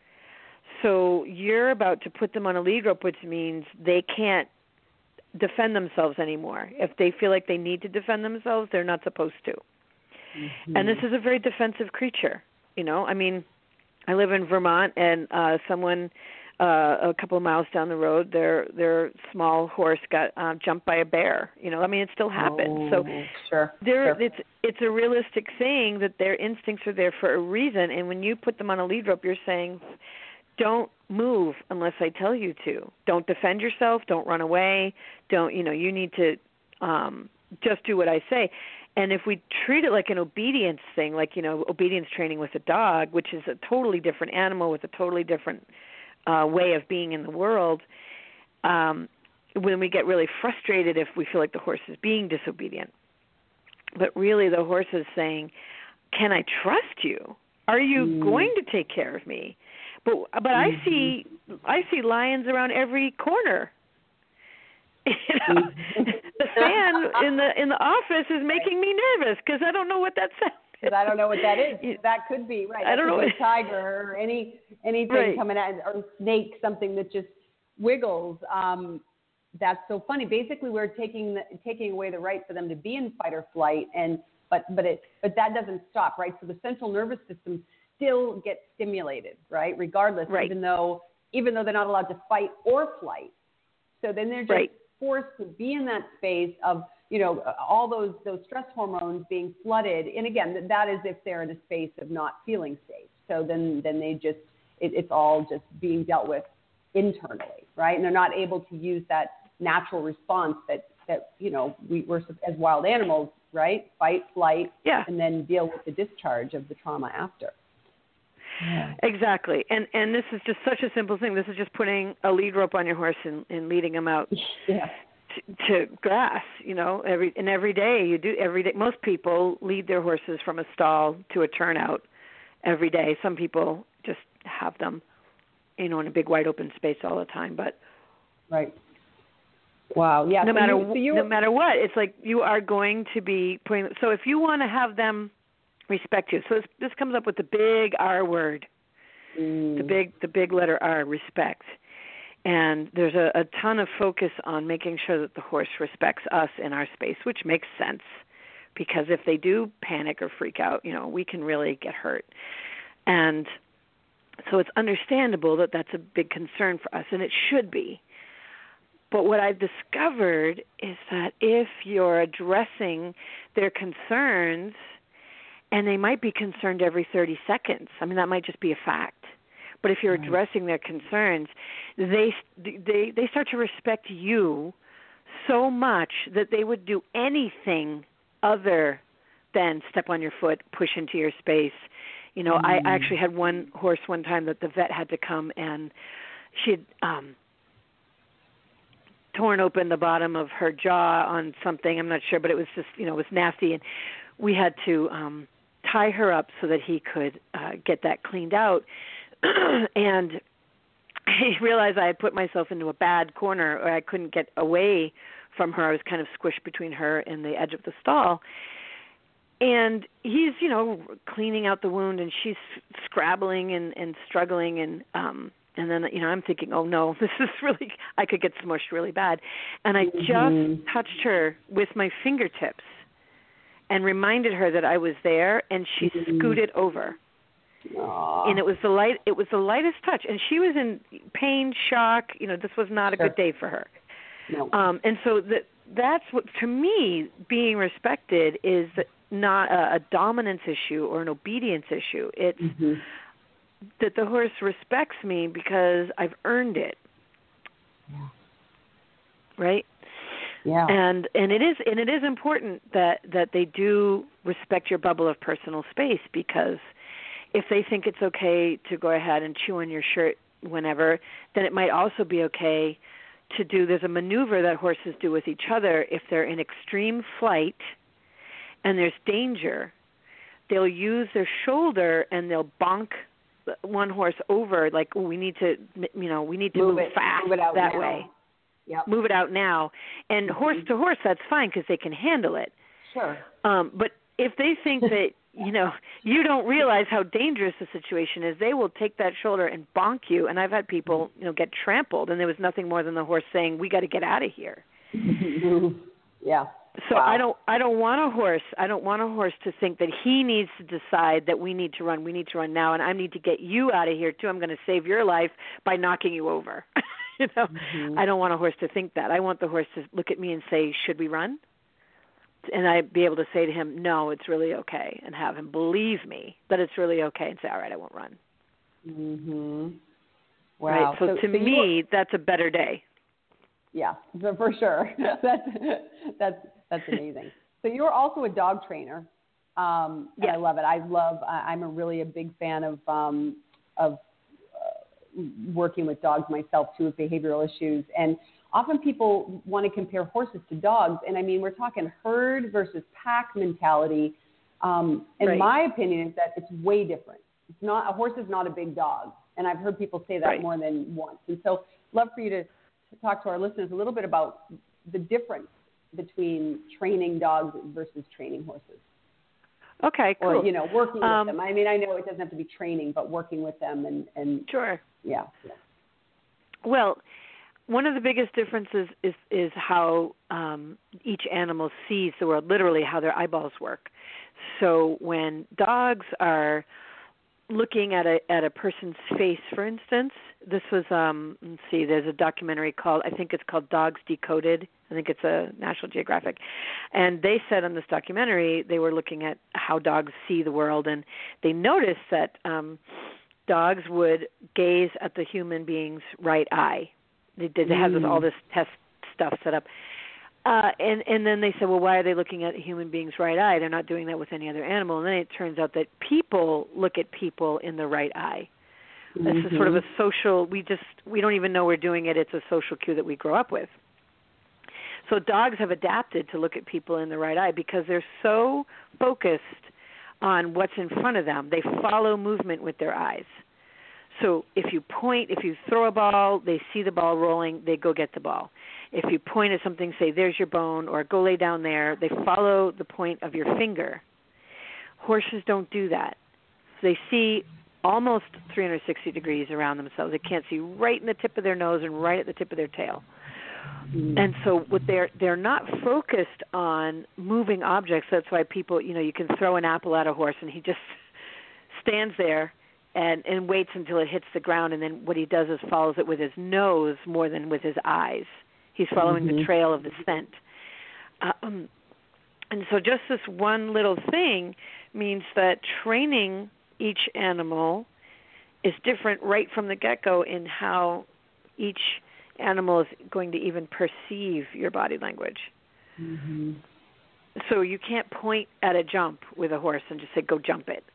E: So you're about to put them on a lead rope, which means they can't defend themselves anymore. If they feel like they need to defend themselves, they're not supposed to. Mm-hmm. And this is a very defensive creature. You know, I mean, I live in Vermont, and uh, someone uh, a couple of miles down the road, their their small horse got uh, jumped by a bear. You know, I mean, it still happens.
D: Oh,
E: so
D: sure,
E: there,
D: sure.
E: it's it's a realistic thing that their instincts are there for a reason. And when you put them on a lead rope, you're saying, don't move unless I tell you to. Don't defend yourself. Don't run away. Don't, you know, you need to um, just do what I say. And if we treat it like an obedience thing, like, you know, obedience training with a dog, which is a totally different animal with a totally different uh, way of being in the world, um, when we get really frustrated if we feel like the horse is being disobedient. But really the horse is saying, can I trust you? Are you mm. going to take care of me? But but mm-hmm. I see I see lions around every corner. You know, mm-hmm. the fan in the in the office is making me nervous because I don't know what that sounds.
D: Because I don't know what that is. That could be right.
E: I don't know.
D: A tiger or any anything
E: right.
D: coming out, or snake, something that just wiggles. Um, that's so funny. Basically, we're taking the, taking away the right for them to be in fight or flight, and but but it but that doesn't stop, right? So the central nervous system still gets stimulated, right? Regardless,
E: right.
D: even though even though they're not allowed to fight or flight. So then they're just
E: right.
D: forced to be in that space of, you know, all those those stress hormones being flooded. And again, that is if they're in a space of not feeling safe. So then then they just it, it's all just being dealt with internally, right? And they're not able to use that natural response that that you know we, we're as wild animals, right? Fight, flight,
E: yeah.
D: and then deal with the discharge of the trauma after.
E: Yeah. Exactly. And and this is just such a simple thing. This is just putting a lead rope on your horse and, and leading him out
D: yeah.
E: to, to grass, you know, every and every day you do every day. Most people lead their horses from a stall to a turnout every day. Some people just have them, you know, in a big wide open space all the time. But
D: right. Wow. Yeah.
E: No
D: so
E: matter
D: you, so you
E: no matter what, it's like you are going to be putting. So if you want to have them respect you, so this, this comes up with the big R word, mm. the big the big letter R, respect. And there's a, a ton of focus on making sure that the horse respects us in our space, which makes sense, because if they do panic or freak out, you know, we can really get hurt. And so it's understandable that that's a big concern for us, and it should be. But what I've discovered is that if you're addressing their concerns, and they might be concerned every thirty seconds, I mean, that might just be a fact, But if you're
D: Right.
E: addressing their concerns, they they they start to respect you so much that they would do anything other than step on your foot, push into your space. You know, mm. I actually had one horse one time that the vet had to come, and she had um, torn open the bottom of her jaw on something. I'm not sure, but it was just, you know, it was nasty. And we had to um, tie her up so that he could uh, get that cleaned out. And I realized I had put myself into a bad corner, or I couldn't get away from her. I was kind of squished between her and the edge of the stall. And he's, you know, cleaning out the wound, and she's scrabbling and, and struggling, and um, and then, you know, I'm thinking, oh no, this is really, I could get smushed really bad. And I mm-hmm. just touched her with my fingertips and reminded her that I was there, and she mm-hmm. scooted over.
D: Aww.
E: And it was the light, it was the lightest touch, and she was in pain, shock. You know, this was not a
D: sure.
E: good day for her.
D: No.
E: Um, and so that that's what, to me, being respected is not a, a dominance issue or an obedience issue. It's mm-hmm. that the horse respects me because I've earned it.
D: Yeah.
E: Right?
D: Yeah.
E: And and it is and it is important that, that they do respect your bubble of personal space, because if they think it's okay to go ahead and chew on your shirt whenever, then it might also be okay to do, there's a maneuver that horses do with each other if they're in extreme flight and there's danger. They'll use their shoulder and they'll bonk one horse over, like, oh, we need to, you know, we need to
D: move,
E: move
D: it,
E: fast
D: move it out
E: that
D: now.
E: way.
D: Yep.
E: Move it out now. And mm-hmm. horse to horse, that's fine because they can handle it.
D: Sure.
E: Um, but if they think that, you know, you don't realize how dangerous the situation is, they will take that shoulder and bonk you. And I've had people, you know, get trampled, and there was nothing more than the horse saying, we got to get out of here.
D: Yeah.
E: So
D: wow.
E: I don't I don't want a horse. I don't want a horse to think that he needs to decide that we need to run. We need to run now, and I need to get you out of here too. I'm going to save your life by knocking you over. you know, mm-hmm. I don't want a horse to think that. I want the horse to look at me and say, should we run? And I'd be able to say to him, no, it's really okay, and have him believe me that it's really okay, and say, all right, I won't run.
D: Mm-hmm. Wow.
E: Right? So, so to so me, that's a better day.
D: Yeah, so for sure. that's that's that's amazing. So you're also a dog trainer. Um, and
E: yeah.
D: I love it. I love. I'm a really a big fan of um, of uh, working with dogs myself too, with behavioral issues. And often people want to compare horses to dogs, and I mean we're talking herd versus pack mentality. Um, and
E: right.
D: my opinion is that it's way different. It's not a horse is not a big dog, and I've heard people say that
E: right.
D: more than once. And so, love for you to. to talk to our listeners a little bit about the difference between training dogs versus training horses.
E: Okay, cool.
D: Or, you know, working
E: um,
D: with them. I mean, I know it doesn't have to be training, but working with them and, and
E: sure.
D: Yeah, yeah.
E: Well, one of the biggest differences is, is how um, each animal sees the world, literally how their eyeballs work. So when dogs are looking at a at a person's face, for instance, this was, um, let's see, there's a documentary called, I think it's called Dogs Decoded. I think it's a National Geographic. And they said on this documentary, they were looking at how dogs see the world, and they noticed that um, dogs would gaze at the human being's right eye. They did. They had this, all this test stuff set up. Uh, and, and then they said, well, why are they looking at a human being's right eye? They're not doing that with any other animal. And then it turns out that people look at people in the right eye. Mm-hmm. This is sort of a social, we just, we don't even know we're doing it. It's a social cue that we grow up with. So dogs have adapted to look at people in the right eye because they're so focused on what's in front of them. They follow movement with their eyes. So if you point, if you throw a ball, they see the ball rolling, they go get the ball. If you point at something, say, there's your bone, or go lay down there, they follow the point of your finger. Horses don't do that. They see almost three hundred sixty degrees around themselves. They can't see right in the tip of their nose and right at the tip of their tail. Mm. And so what they're they're not focused on moving objects. That's why people, you know, you can throw an apple at a horse and he just stands there and, and waits until it hits the ground, and then what he does is follows it with his nose more than with his eyes. He's following mm-hmm. the trail of the scent. Um, and so just this one little thing means that training each animal is different right from the get-go in how each animal is going to even perceive your body language.
D: Mm-hmm.
E: So you can't point at a jump with a horse and just say, go jump it.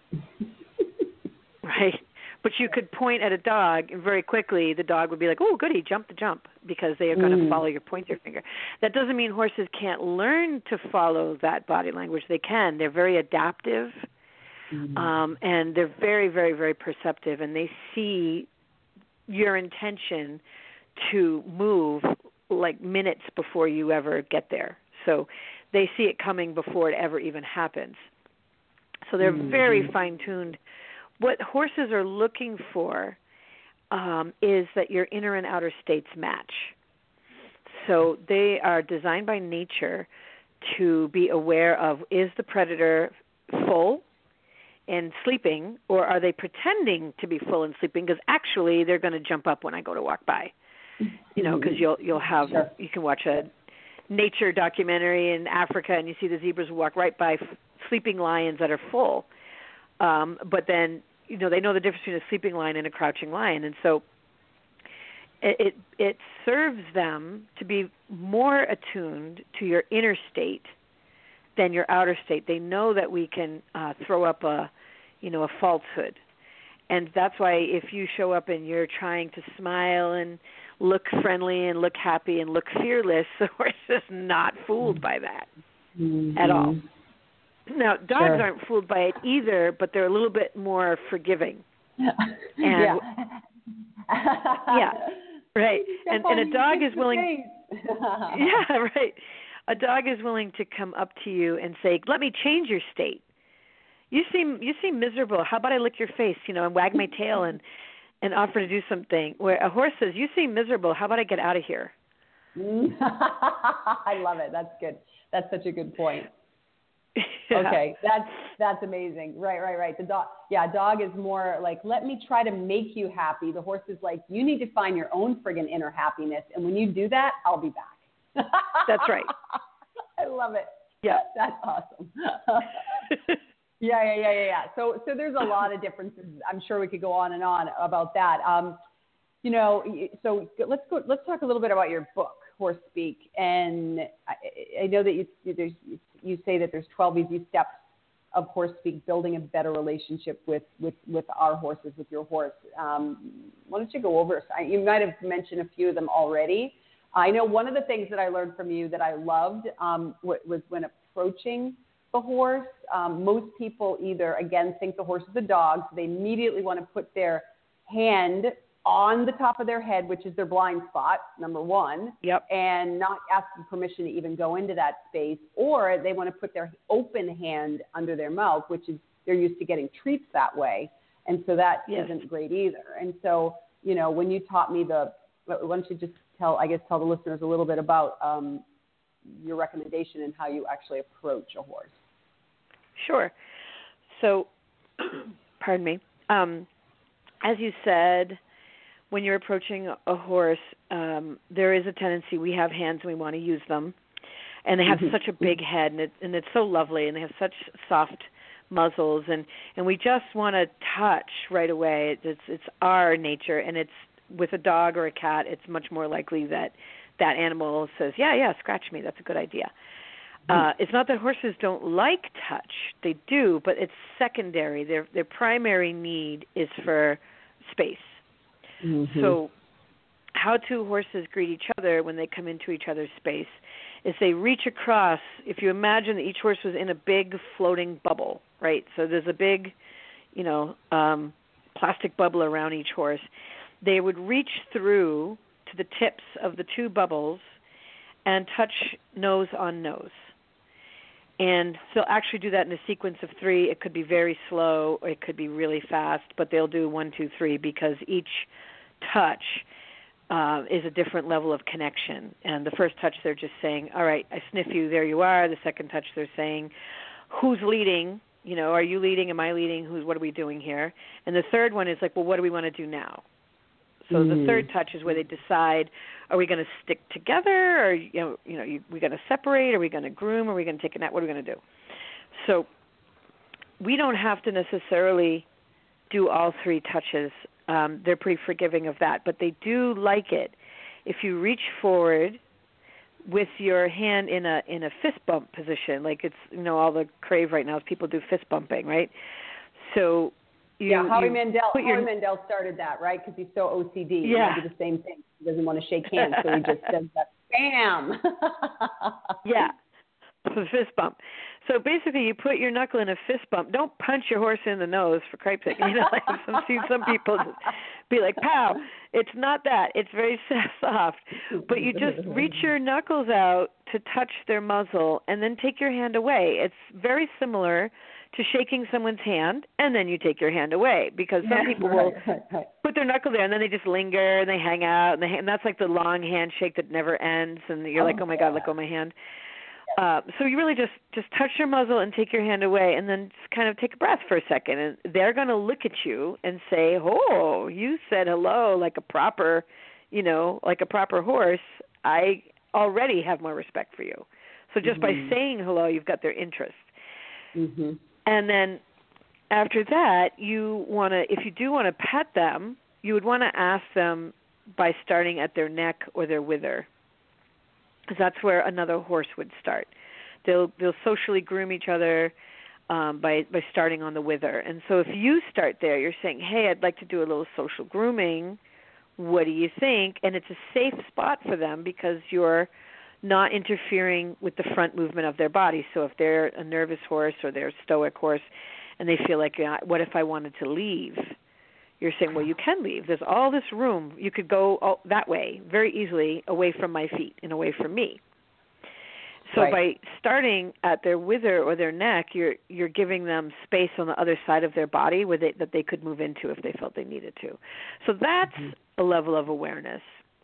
E: Right? But you could point at a dog, and very quickly the dog would be like, oh, good, he jumped the jump, because they are going to mm. follow your pointer finger. That doesn't mean horses can't learn to follow that body language. They can. They're very adaptive, mm. um, and they're very, very, very perceptive, and they see your intention to move like minutes before you ever get there. So they see it coming before it ever even happens. So they're mm. very fine-tuned. What horses are looking for um, is that your inner and outer states match. So they are designed by nature to be aware of, is the predator full and sleeping, or are they pretending to be full and sleeping? Because actually they're going to jump up when I go to walk by. You know, because you'll you'll have sure. you can watch a nature documentary in Africa, and you see the zebras walk right by f- sleeping lions that are full. Um, but then, you know, they know the difference between a sleeping lion and a crouching lion. And so it, it it serves them to be more attuned to your inner state than your outer state. They know that we can uh, throw up a, you know, a falsehood. And that's why if you show up and you're trying to smile and look friendly and look happy and look fearless, the horse is not fooled by that mm-hmm. at all. Now, dogs sure. aren't fooled by it either, but they're a little bit more forgiving. And
D: yeah.
E: yeah, right. And, and a dog is willing. yeah, right. A dog is willing to come up to you and say, "Let me change your state. You seem you seem miserable. How about I lick your face, you know, and wag my tail and, and offer to do something?" Where a horse says, "You seem miserable. How about I get out of here?"
D: I love it. That's good. That's such a good point. Yeah. Okay, that's that's amazing. Right, right, right. The dog, yeah, dog is more like, let me try to make you happy. The horse is like, you need to find your own friggin' inner happiness, and when you do that, I'll be back.
E: That's right.
D: I love it.
E: Yeah,
D: that's awesome. yeah, yeah, yeah, yeah, yeah. So, so there's a lot of differences. I'm sure we could go on and on about that. Um, you know, so let's go. Let's talk a little bit about your book, Horse Speak, and I, I know that you there's. You say that there's twelve easy steps of horse speak, building a better relationship with, with, with our horses, with your horse. Um, why don't you go over? You might have mentioned a few of them already. I know one of the things that I learned from you that I loved um, was when approaching the horse. Um, most people either, again, think the horse is a dog, so they immediately want to put their hand on the top of their head, which is their blind spot, number one,
E: yep.
D: and not asking permission to even go into that space, or they want to put their open hand under their mouth, which is they're used to getting treats that way, and so that
E: yes.
D: isn't great either. And so, you know, when you taught me the, why don't you just tell, I guess, tell the listeners a little bit about um, your recommendation and how you actually approach a horse.
E: Sure. So, pardon me. Um, as you said, when you're approaching a horse, um, there is a tendency, we have hands and we want to use them. And they have mm-hmm. such a big head, and, it, and it's so lovely, and they have such soft muzzles, and, and we just want to touch right away. It's it's our nature, and it's with a dog or a cat, it's much more likely that that animal says, yeah, yeah, scratch me, that's a good idea. Uh, it's not that horses don't like touch. They do, but it's secondary. Their their primary need is for space. Mm-hmm. So how two horses greet each other when they come into each other's space is they reach across. If you imagine that each horse was in a big floating bubble, right? So there's a big, you know, um, plastic bubble around each horse. They would reach through to the tips of the two bubbles and touch nose on nose. And they'll actually do that in a sequence of three. It could be very slow, or it could be really fast, but they'll do one, two, three, because each touch uh, is a different level of connection. And the first touch, they're just saying, all right, I sniff you, there you are. The second touch, they're saying, who's leading? You know, are you leading? Am I leading? Who's? What are we doing here? And the third one is like, well, what do we want to do now? So mm. the third touch is where they decide, are we going to stick together, or you know, you know, you, we going to separate? Are we going to groom? Are we going to take a nap? What are we going to do? So we don't have to necessarily do all three touches. Um, they're pretty forgiving of that, but they do like it if you reach forward with your hand in a in a fist bump position, like it's, you know, all the crave right now is people do fist bumping, right? So you,
D: yeah, Howie
E: you
D: Mandel.
E: put
D: Howie
E: your,
D: Mandel started that, right? Because he's so O C D.
E: Yeah.
D: He does the same thing. He doesn't want to shake hands, so he just does that. Bam.
E: yeah, the fist bump. So basically, you put your knuckle in a fist bump. Don't punch your horse in the nose, for Christ's sake. You know, like I've seen some people just be like, "Pow!" It's not that. It's very soft. But you just reach your knuckles out to touch their muzzle, and then take your hand away. It's very similar to shaking someone's hand, and then you take your hand away, because some
D: yeah,
E: people
D: right,
E: will
D: right, right.
E: put their knuckle there, and then they just linger, and they hang out, and, they, and that's like the long handshake that never ends, and you're
D: oh,
E: like, oh, my
D: yeah.
E: God, let go of my hand. Uh, so you really just, just touch your muzzle and take your hand away, and then just kind of take a breath for a second, and they're going to look at you and say, oh, you said hello like a proper, you know, like a proper horse. I already have more respect for you. So just
D: mm-hmm.
E: by saying hello, you've got their interest.
D: Mm-hmm.
E: And then after that, you want to, if you do want to pet them, you would want to ask them by starting at their neck or their wither, because that's where another horse would start. They'll they'll socially groom each other um, by by starting on the wither. And so if you start there, you're saying, hey, I'd like to do a little social grooming. What do you think? And it's a safe spot for them because you're not interfering with the front movement of their body. So if they're a nervous horse or they're a stoic horse and they feel like, what if I wanted to leave? You're saying, well, you can leave. There's all this room. You could go all, that way very easily away from my feet and away from me. So
D: right.
E: by starting at their wither or their neck, you're you're giving them space on the other side of their body where they, that they could move into if they felt they needed to. So that's mm-hmm. a level of awareness.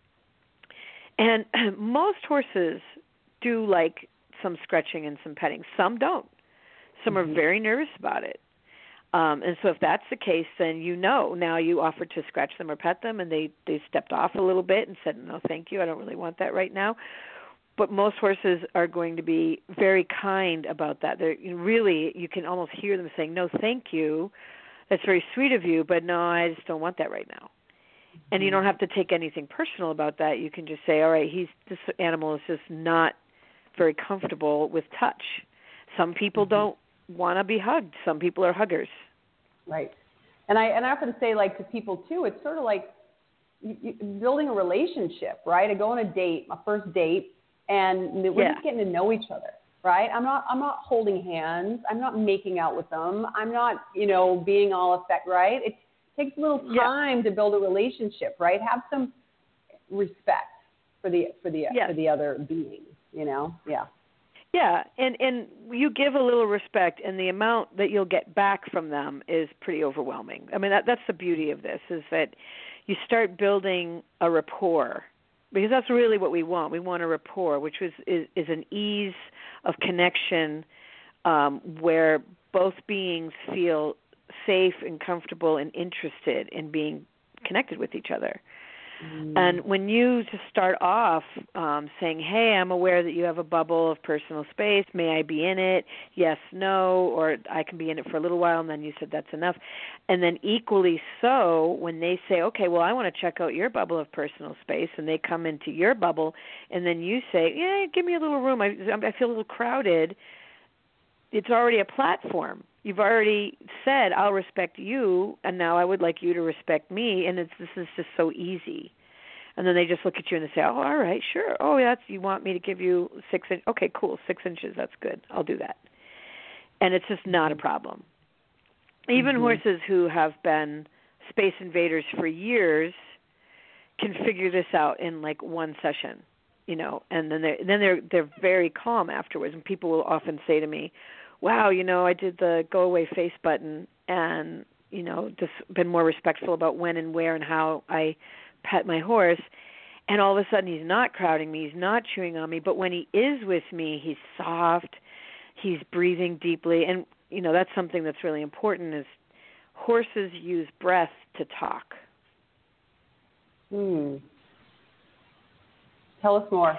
E: And most horses do like some scratching and some petting. Some don't. Some mm-hmm. are very nervous about it. Um, and so if that's the case, then you know now you offered to scratch them or pet them, and they, they stepped off a little bit and said, no, thank you, I don't really want that right now. But most horses are going to be very kind about that. They're really, you can almost hear them saying, no, thank you, that's very sweet of you, but no, I just don't want that right now. Mm-hmm. And you don't have to take anything personal about that. You can just say, all right, he's this animal is just not very comfortable with touch. Some people mm-hmm. don't want to be hugged. Some people are huggers. Right.
D: And I and I often say, like, to people too, it's sort of like you, you, building a relationship, right? I go on a date, my first date, and we're
E: yeah.
D: just getting to know each other, right? I'm not I'm not holding hands. I'm not making out with them. I'm not, you know, being all affect, right? It takes a little time yeah. to build a relationship, right? Have some respect for the for the
E: yeah.
D: for the other being, you know? Yeah.
E: Yeah, and, and you give a little respect, and the amount that you'll get back from them is pretty overwhelming. I mean, that, that's the beauty of this, is that you start building a rapport, because that's really what we want. We want a rapport, which is, is, is an ease of connection um, where both beings feel safe and comfortable and interested in being connected with each other. Mm. And when you just start off um, saying, hey, I'm aware that you have a bubble of personal space. May I be in it? Yes, no, or I can be in it for a little while, and then you said that's enough. And then equally so, when they say, okay, well, I want to check out your bubble of personal space, and they come into your bubble, and then you say, yeah, give me a little room. I, I feel a little crowded. It's already a platform. You've already said, I'll respect you, and now I would like you to respect me, and it's, this is just so easy. And then they just look at you and they say, oh, all right, sure. Oh, that's, you want me to give you six inches? Okay, cool, six inches, that's good. I'll do that. And it's just not a problem. Even mm-hmm. horses who have been space invaders for years can figure this out in like one session, you know, and then they're, then they're, they're very calm afterwards. And people will often say to me, wow, you know, I did the go away face button and, you know, just been more respectful about when and where and how I pet my horse. And all of a sudden he's not crowding me, he's not chewing on me, but when he is with me, he's soft, he's breathing deeply. And, you know, that's something that's really important is horses use breath to talk.
D: Hmm. Tell us more.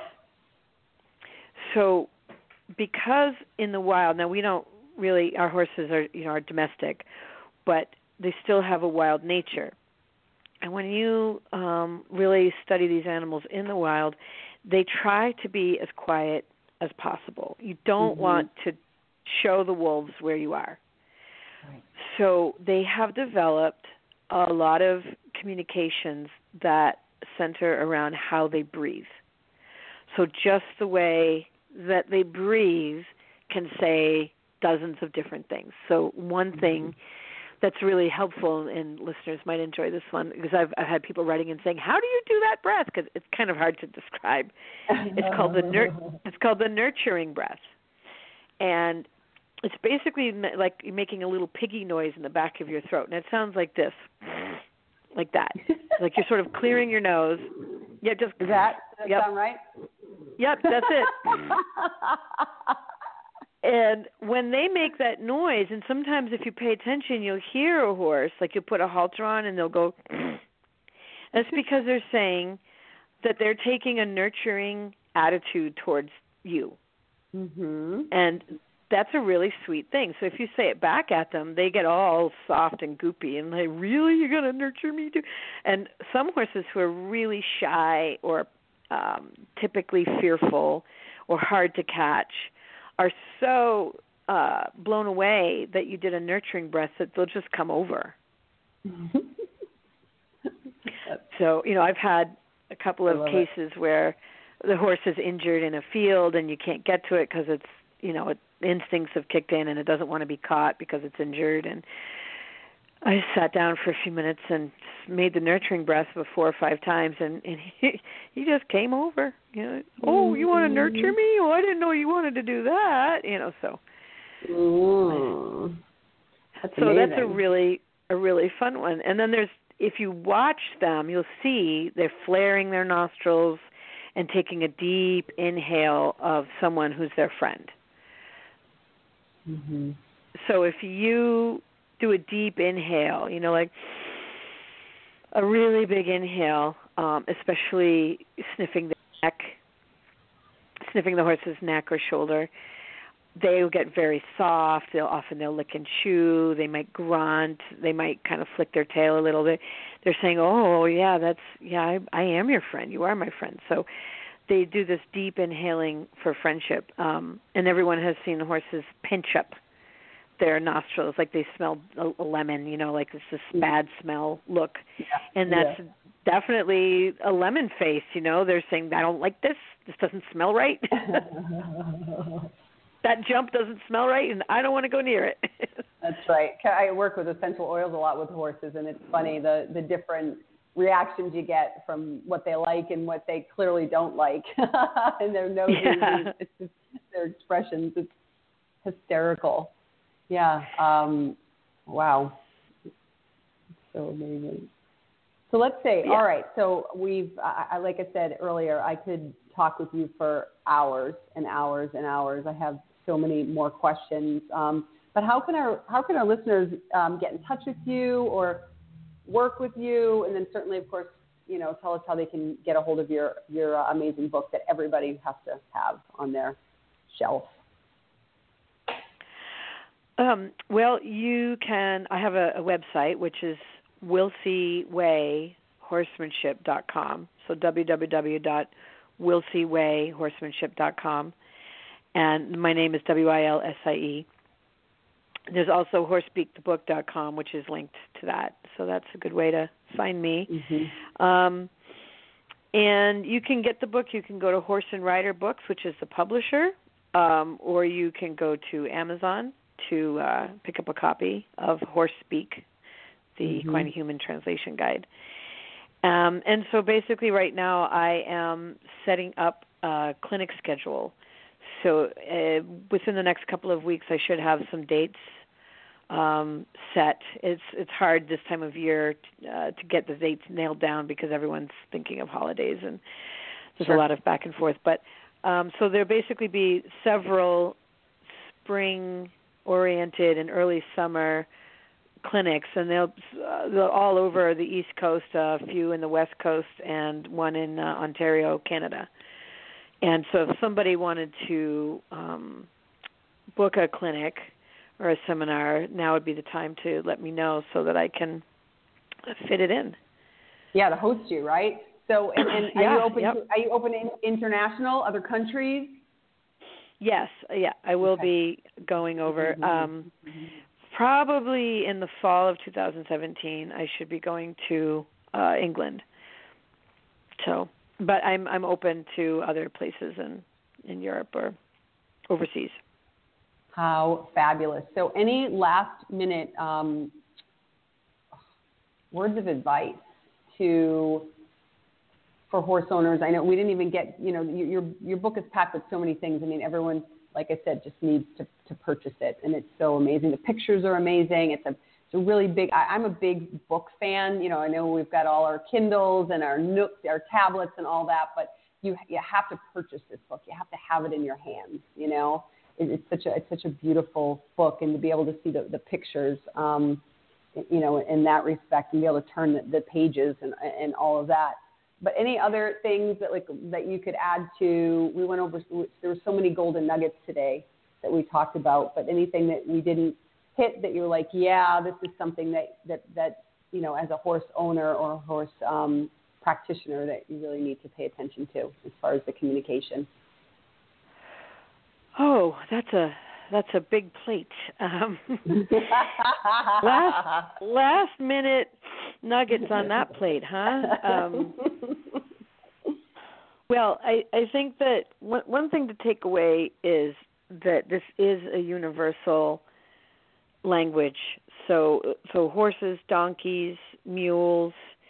E: So because in the wild, now we don't really, our horses are, you know, are domestic, but they still have a wild nature. And when you um, really study these animals in the wild, they try to be as quiet as possible. You don't mm-hmm. want to show the wolves where you are. Right. So they have developed a lot of communications that center around how they breathe. So just the way that they breathe can say dozens of different things. So one mm-hmm. thing that's really helpful, and listeners might enjoy this one, because I've, I've had people writing and saying, "How do you do that breath?" Because it's kind of hard to describe. It's called the nur- it's called the nurturing breath, and it's basically like you're making a little piggy noise in the back of your throat, and it sounds like this, like that, like you're sort of clearing your nose. Yeah, just
D: Is that does that
E: yep.
D: sound right?
E: Yep, that's it. And when they make that noise, and sometimes if you pay attention, you'll hear a horse, like you'll put a halter on and they'll go, that's because they're saying that they're taking a nurturing attitude towards you.
D: Mm-hmm.
E: And that's a really sweet thing. So if you say it back at them, they get all soft and goopy and like, really, you're going to nurture me too? And some horses who are really shy or um, typically fearful or hard to catch are so uh, blown away that you did a nurturing breath that they'll just come over. So, you know, I've had a couple of cases it. where the horse is injured in a field and you can't get to it because it's, you know, it, instincts have kicked in and it doesn't want to be caught because it's injured. And I sat down for a few minutes and made the nurturing breath for four or five times, and, and he, he just came over. You know, oh, you want to nurture me? Oh, I didn't know you wanted to do that. You know, so.
D: Ooh. That's
E: so
D: amazing.
E: that's a really a really fun one. And then there's, if you watch them, you'll see they're flaring their nostrils and taking a deep inhale of someone who's their friend.
D: Mm-hmm.
E: So if you do a deep inhale, you know, like a really big inhale, um, especially sniffing the neck, sniffing the horse's neck or shoulder, they will get very soft. They'll often they'll lick and chew. They might grunt. They might kind of flick their tail a little bit. They're saying, "Oh, yeah, that's yeah, I, I am your friend. You are my friend." So they do this deep inhaling for friendship. Um, and everyone has seen the horses pinch up their nostrils, like they smell a, a lemon, you know, like it's this bad smell look.
D: Yeah.
E: And that's yeah. definitely a lemon face, you know. They're saying, I don't like this. This doesn't smell right. That jump doesn't smell right, and I don't want to go near it.
D: That's right. I work with essential oils a lot with horses, and it's funny, the, the different reactions you get from what they like and what they clearly don't like. And their noses, yeah. it's just their expressions. It's hysterical. Yeah. Um, wow. It's so amazing. So let's say, yeah. all right, so we've, I, like I said earlier, I could talk with you for hours and hours and hours. I have so many more questions. Um, but how can our, how can our listeners um, get in touch with you or work with you? And then certainly, of course, you know, tell us how they can get a hold of your, your uh, amazing book that everybody has to have on their shelf.
E: Um, well, you can, I have a, a website, which is wilsey way horsemanship dot com. So w w w dot wilsey way horsemanship dot com. And my name is W I L S I E. There's also horsepeak the book dot com, which is linked to that. So that's a good way to find me.
D: Mm-hmm.
E: Um, and you can get the book. You can go to Horse and Rider Books, which is the publisher, um, or you can go to Amazon to uh, pick up a copy of Horse Speak, the mm-hmm. Equine Human Translation Guide. Um, and so basically right now I am setting up a clinic schedule. So uh, within the next couple of weeks I should have some dates um, set. It's it's hard this time of year uh, to get the dates nailed down because everyone's thinking of holidays and there's sure. a lot of back and forth. But um, so there'll basically be several spring oriented and early summer clinics, and they'll uh, they're all over the East Coast, a few in the West Coast, and one in uh, Ontario, Canada. And so if somebody wanted to um, book a clinic or a seminar, now would be the time to let me know so that I can fit it in.
D: Yeah, to host you, right? So, and, and are
E: yeah,
D: you open?
E: Yep.
D: To, are you open in international, other countries?
E: Yes, yeah, I will
D: okay.
E: be going over.
D: Mm-hmm.
E: Um,
D: mm-hmm.
E: Probably in the fall of two thousand seventeen, I should be going to uh, England. So, but I'm I'm open to other places in, in Europe or overseas.
D: How fabulous! So, any last minute um, words of advice to for horse owners? I know we didn't even get, you know, your your book is packed with so many things. I mean, everyone, like I said, just needs to, to purchase it, and it's so amazing. The pictures are amazing. It's a it's a really big. I, I'm a big book fan. You know, I know we've got all our Kindles and our Nooks, our tablets, and all that, but you you have to purchase this book. You have to have it in your hands. You know, it, it's such a it's such a beautiful book, and to be able to see the the pictures, um, you know, in that respect, and be able to turn the, the pages and and all of that. But any other things that like that you could add to? We went over. There were so many golden nuggets today that we talked about. But anything that we didn't hit that you're like, yeah, this is something that that that you know, as a horse owner or a horse um, practitioner, that you really need to pay attention to as far as the communication.
E: Oh, that's a that's a big plate. Um, last last minute nuggets on that plate, huh? Um, well, I, I think that one, one thing to take away is that this is a universal language. So so horses, donkeys, mules.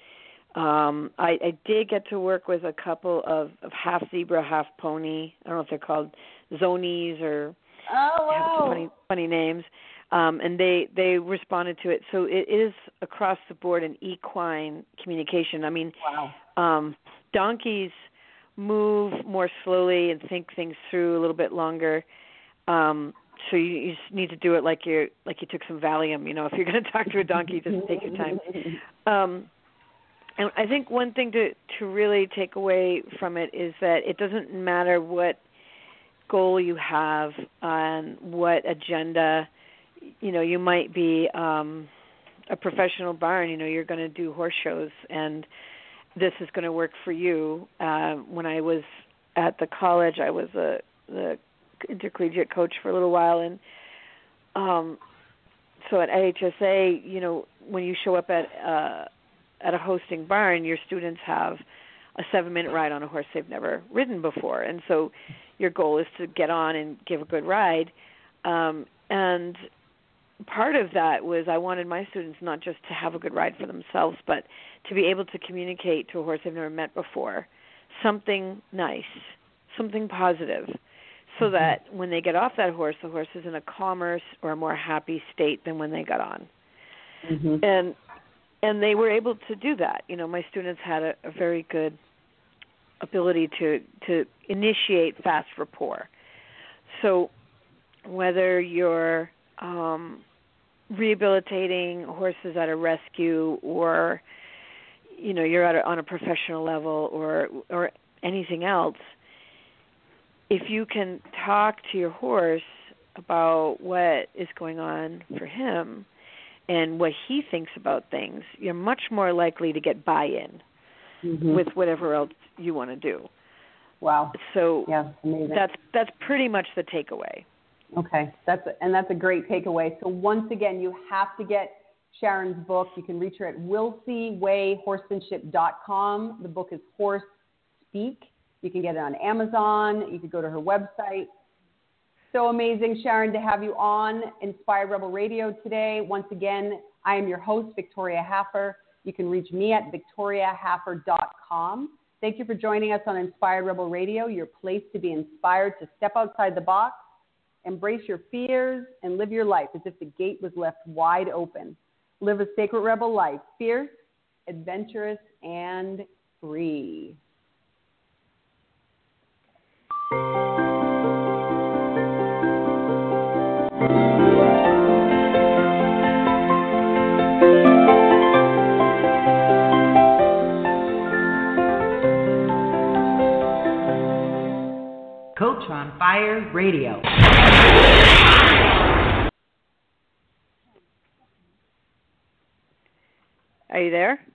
E: Um, I, I did get to work with a couple of, of half zebra, half pony. I don't know if they're called zonies or
D: oh, wow.
E: have funny funny names. Um, and they, they responded to it. So it is across the board an equine communication. I mean,
D: wow.
E: um, donkeys move more slowly and think things through a little bit longer. Um, so you, you just need to do it like you like you took some Valium. You know, if you're going to talk to a donkey, just take your time. Um, and I think one thing to, to really take away from it is that it doesn't matter what goal you have and what agenda. You know, you might be um, a professional barn. You know, you're going to do horse shows, and this is going to work for you. Uh, when I was at the college, I was a the intercollegiate coach for a little while, and um, so at A H S A, you know, when you show up at uh, at a hosting barn, your students have a seven-minute ride on a horse they've never ridden before, and so your goal is to get on and give a good ride. Um, and part of that was I wanted my students not just to have a good ride for themselves, but to be able to communicate to a horse they've never met before something nice, something positive, so that when they get off that horse, the horse is in a calmer or a more happy state than when they got on.
D: Mm-hmm.
E: And and they were able to do that. You know, my students had a, a very good ability to, to initiate fast rapport. So whether you're um, rehabilitating horses at a rescue, or you know, you're at a, on a professional level, or or anything else, if you can talk to your horse about what is going on for him and what he thinks about things, you're much more likely to get buy-in mm-hmm. with whatever else you want to do.
D: Wow.
E: So
D: yeah, amazing.
E: that's that's pretty much the takeaway.
D: Okay, that's a, and that's a great takeaway. So once again, you have to get Sharon's book. You can reach her at wilsey way horsemanship dot com. The book is Horse Speak. You can get it on Amazon. You can go to her website. So amazing, Sharon, to have you on Inspired Rebel Radio today. Once again, I am your host, Victoria Haffer. You can reach me at victoria haffer dot com. Thank you for joining us on Inspired Rebel Radio, your place to be inspired to step outside the box, embrace your fears, and live your life as if the gate was left wide open. Live a sacred rebel life, fierce, adventurous, and free.
A: Coach on Fire Radio.
E: Are you there?